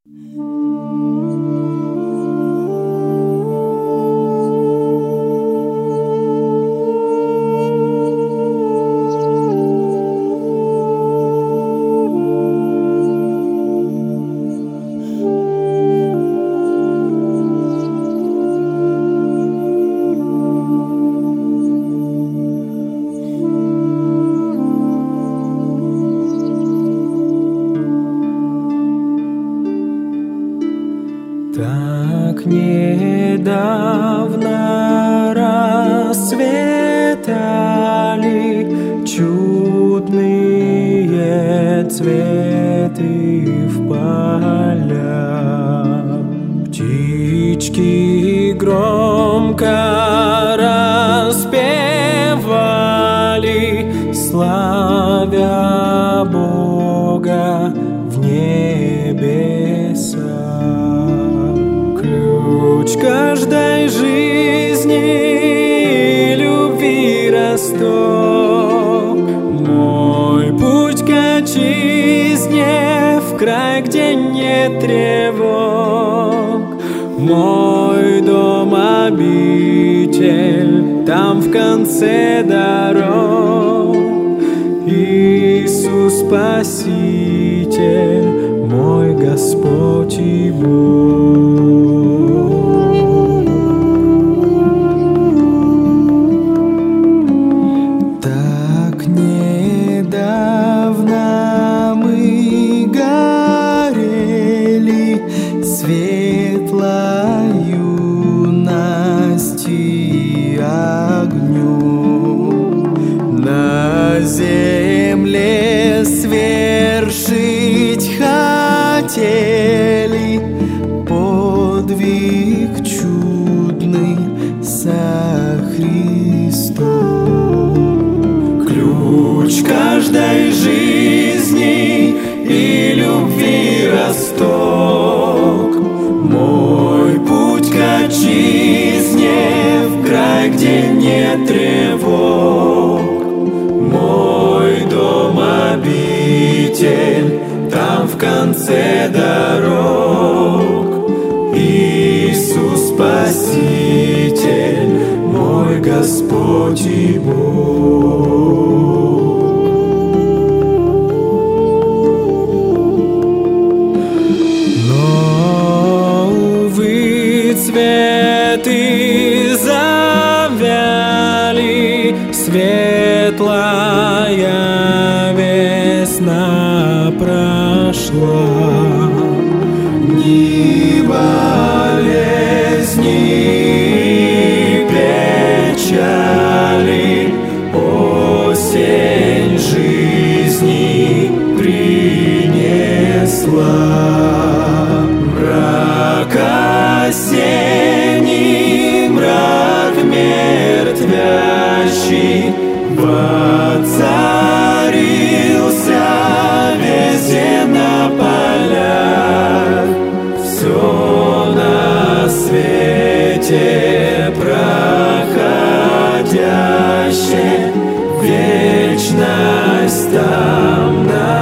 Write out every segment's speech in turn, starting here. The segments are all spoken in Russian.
Так недавно расцветали чудные цветы в полях. Птички громко распевали, славя Бога в небесах. Ключ каждой жизни, любви росток, мой путь к отчизне, в край, где нет тревог, мой дом обитель, там в конце дорог. Иисус Спаситель, мой Господь и Бог. Так недавно мы горели светлою юности огнем, на земле свершить хотели подвиг чудный со Христом. Ключ каждой жизни и любви росток, мой путь к отчизне, в край, где нет тревог, мой дом обитель, там в конце дорог. Иисус Спаситель, мой Господь и Бог. Но, увы, цветы завяли, светлая весна прошла. Ни болезни, печали, осень жизни принесла. Мрак осенний, мрак мертвящий воцарился везде на полях. Все на свете проходящее, вечность там на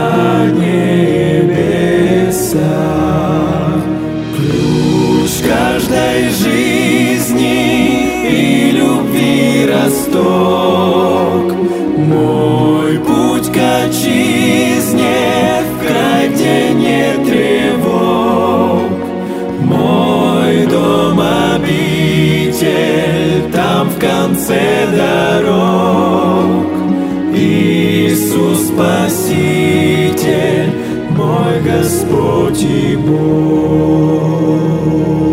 небесах. Ключ каждой жизни и любви росток, мой путь к отчизне, в край, где нет тревог, мой дом обитель, там в конце дорог. Иисус Спаситель, мой Господь и Бог.